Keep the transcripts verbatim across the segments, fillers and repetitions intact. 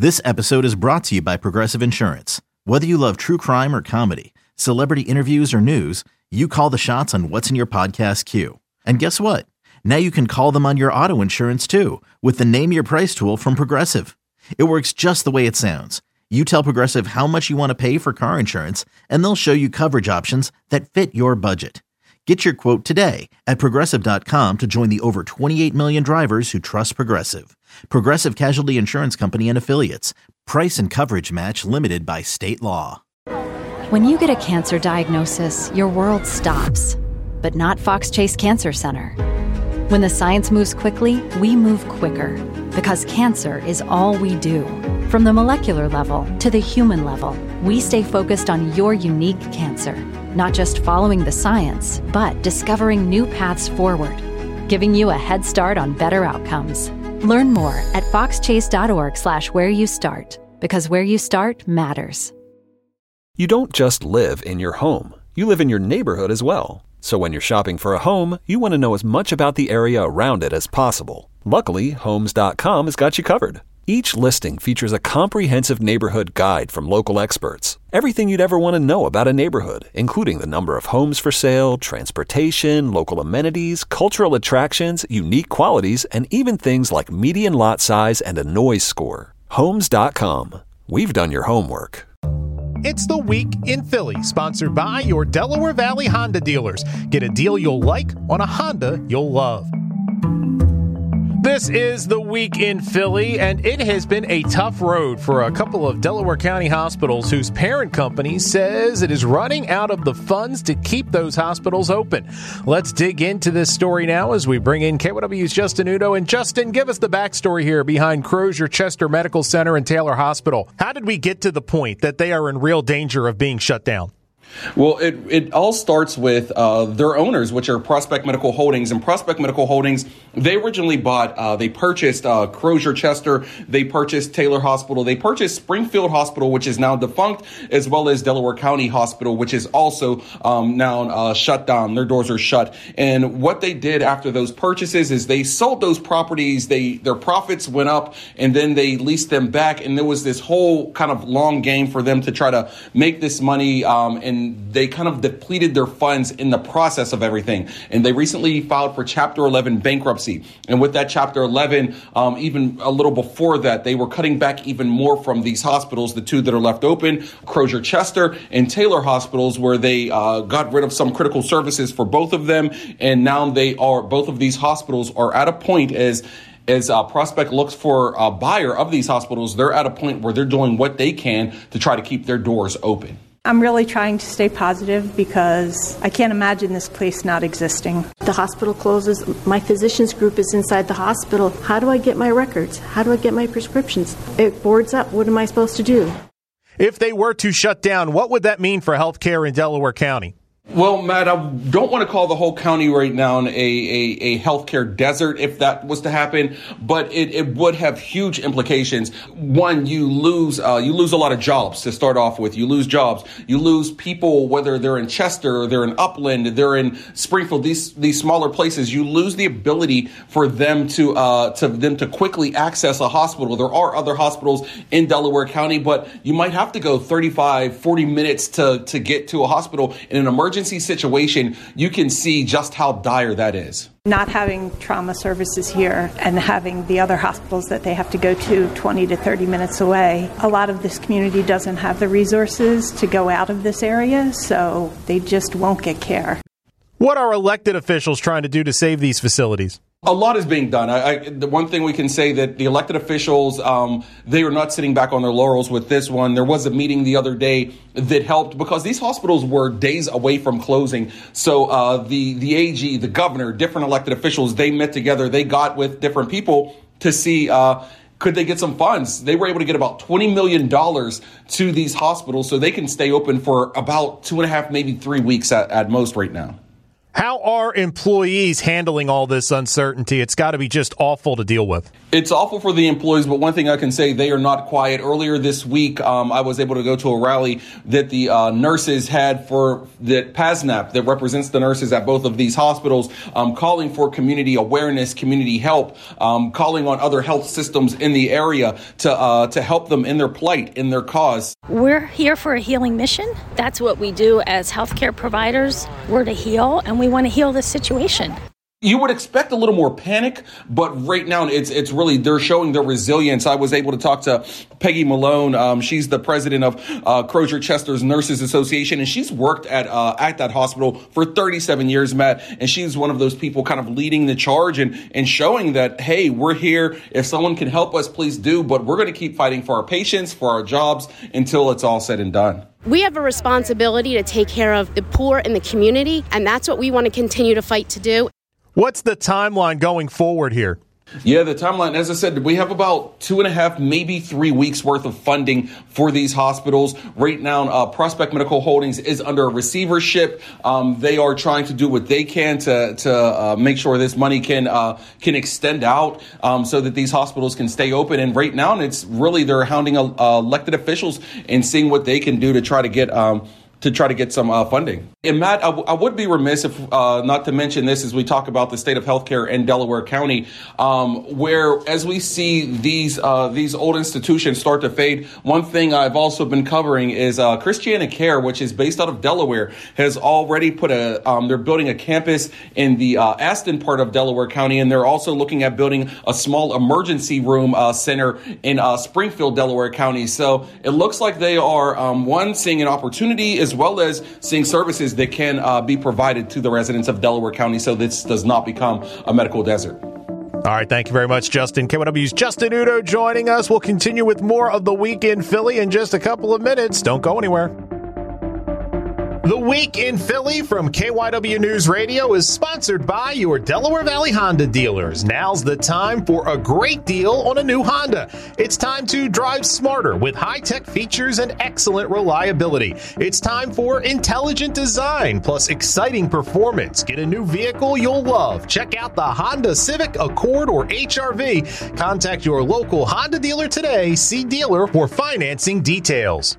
This episode is brought to you by Progressive Insurance. Whether you love true crime or comedy, celebrity interviews or news, you call the shots on what's in your podcast queue. And guess what? Now you can call them on your auto insurance too with the Name Your Price tool from Progressive. It works just the way it sounds. You tell Progressive how much you want to pay for car insurance, and they'll show you coverage options that fit your budget. Get your quote today at Progressive dot com to join the over twenty-eight million drivers who trust Progressive. Progressive Casualty Insurance Company and Affiliates. Price and coverage match limited by state law. When you get a cancer diagnosis, your world stops. But not Fox Chase Cancer Center. When the science moves quickly, we move quicker. Because cancer is all we do. From the molecular level to the human level, we stay focused on your unique cancer. Not just following the science, but discovering new paths forward, giving you a head start on better outcomes. Learn more at foxchase.org slash where you start, because where you start matters. You don't just live in your home, you live in your neighborhood as well. So when you're shopping for a home, you want to know as much about the area around it as possible. Luckily, Homes dot com has got you covered. Each listing features a comprehensive neighborhood guide from local experts. Everything you'd ever want to know about a neighborhood, including the number of homes for sale, transportation, local amenities, cultural attractions, unique qualities, and even things like median lot size and a noise score. Homes dot com. We've done your homework. It's the Week in Philly, sponsored by your Delaware Valley Honda dealers. Get a deal you'll like on a Honda you'll love. This is the Week in Philly, and it has been a tough road for a couple of Delaware County hospitals whose parent company says it is running out of the funds to keep those hospitals open. Let's dig into this story now as we bring in K Y W's Justin Udo. And Justin, give us the backstory here behind Crozier Chester Medical Center and Taylor Hospital. How did we get to the point that they are in real danger of being shut down? Well, it, it all starts with uh, their owners, which are Prospect Medical Holdings. And Prospect Medical Holdings, they originally bought, uh, they purchased uh, Crozier Chester, they purchased Taylor Hospital, they purchased Springfield Hospital, which is now defunct, as well as Delaware County Hospital, which is also um, now uh, shut down. Their doors are shut. And what they did after those purchases is they sold those properties, they their profits went up, and then they leased them back. And there was this whole kind of long game for them to try to make this money, um, and they kind of depleted their funds in the process of everything. And they recently filed for Chapter eleven bankruptcy. And with that Chapter eleven, um, even a little before that, they were cutting back even more from these hospitals, the two that are left open, Crozier Chester and Taylor hospitals, where they uh, got rid of some critical services for both of them. And now they are, both of these hospitals are at a point as As uh, Prospect looks for a buyer of these hospitals, they're at a point where they're doing what they can to try to keep their doors open. I'm really trying to stay positive because I can't imagine this place not existing. The hospital closes. My physicians group is inside the hospital. How do I get my records? How do I get my prescriptions? It boards up. What am I supposed to do? If they were to shut down, what would that mean for health care in Delaware County? Well, Matt, I don't want to call the whole county right now a, a, a healthcare desert if that was to happen, but it, it would have huge implications. One, you lose uh, you lose a lot of jobs to start off with. You lose jobs. You lose people, whether they're in Chester, they're in Upland, they're in Springfield, these these smaller places. You lose the ability for them to uh, to them to quickly access a hospital. There are other hospitals in Delaware County, but you might have to go thirty-five, forty minutes to, to get to a hospital in an emergency situation. You can see just how dire that is. Not having trauma services here and having the other hospitals that they have to go to twenty to thirty minutes away, a lot of this community doesn't have the resources to go out of this area, so they just won't get care. What are elected officials trying to do to save these facilities? A lot is being done. I, I, the one thing we can say that the elected officials, um, they are not sitting back on their laurels with this one. There was a meeting the other day that helped because these hospitals were days away from closing. So uh, the, the A G, the governor, different elected officials, they met together. They got with different people to see uh, could they get some funds. They were able to get about twenty million dollars to these hospitals so they can stay open for about two and a half, maybe three weeks at, at most right now. How are employees handling all this uncertainty? It's got to be just awful to deal with. It's awful for the employees, but one thing I can say, they are not quiet. Earlier this week, um, I was able to go to a rally that the uh, nurses had for that PASNAP, that represents the nurses at both of these hospitals, um, calling for community awareness, community help, um, calling on other health systems in the area to uh, to help them in their plight, in their cause. We're here for a healing mission. That's what we do as healthcare providers. We're to heal, and we want to heal this situation. You would expect a little more panic, but right now it's it's really, they're showing their resilience. I was able to talk to Peggy Malone. Um, she's the president of uh, Crozier Chester's Nurses Association, and she's worked at uh, at that hospital for thirty-seven years, Matt. And she's one of those people kind of leading the charge and, and showing that, hey, we're here. If someone can help us, please do. But we're going to keep fighting for our patients, for our jobs, until it's all said and done. We have a responsibility to take care of the poor in the community, and that's what we want to continue to fight to do. What's the timeline going forward here? Yeah, the timeline, as I said, we have about two and a half, maybe three weeks worth of funding for these hospitals. Right now, uh, Prospect Medical Holdings is under a receivership. Um, they are trying to do what they can to to uh, make sure this money can uh, can extend out um, so that these hospitals can stay open. And right now, it's really they're hounding uh, elected officials and seeing what they can do to try to get um, to try to get some uh, funding. And Matt, I, w- I would be remiss if uh, not to mention this as we talk about the state of healthcare in Delaware County, um, where as we see these uh, these old institutions start to fade, one thing I've also been covering is uh, Christiana Care, which is based out of Delaware, has already put a, um, they're building a campus in the uh, Aston part of Delaware County, and they're also looking at building a small emergency room uh, center in uh, Springfield, Delaware County. So it looks like they are, um, one, seeing an opportunity as well as seeing services that can uh, be provided to the residents of Delaware County so this does not become a medical desert. All right, thank you very much, Justin. K Y W's Justin Udo joining us. We'll continue with more of the Week in Philly in just a couple of minutes. Don't go anywhere. The Week in Philly from K Y W News Radio is sponsored by your Delaware Valley Honda dealers. Now's the time for a great deal on a new Honda. It's time to drive smarter with high-tech features and excellent reliability. It's time for intelligent design plus exciting performance. Get a new vehicle you'll love. Check out the Honda Civic, Accord, or H R V. Contact your local Honda dealer today. See dealer for financing details.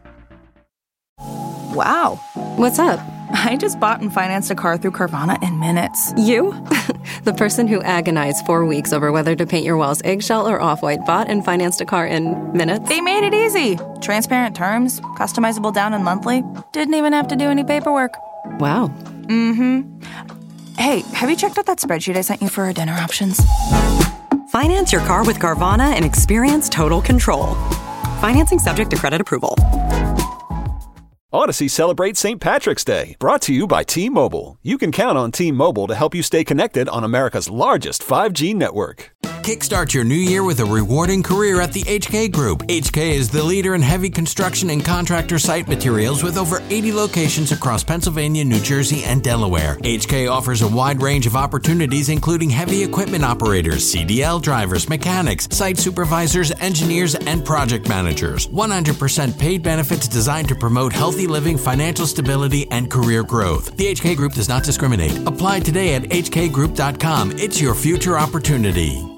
Wow. What's up? I just bought and financed a car through Carvana in minutes. You? The person who agonized four weeks over whether to paint your walls eggshell or off-white bought and financed a car in minutes? They made it easy. Transparent terms, customizable down and monthly. Didn't even have to do any paperwork. Wow. Mm-hmm. Hey, have you checked out that spreadsheet I sent you for our dinner options? Finance your car with Carvana and experience total control. Financing subject to credit approval. Odyssey celebrates Saint Patrick's Day, brought to you by T-Mobile. You can count on T-Mobile to help you stay connected on America's largest five G network. Kickstart your new year with a rewarding career at the H K Group. H K is the leader in heavy construction and contractor site materials with over eighty locations across Pennsylvania, New Jersey, and Delaware. H K offers a wide range of opportunities, including heavy equipment operators, C D L drivers, mechanics, site supervisors, engineers, and project managers. one hundred percent paid benefits designed to promote healthy living, financial stability, and career growth. The H K Group does not discriminate. Apply today at h k group dot com. It's your future opportunity.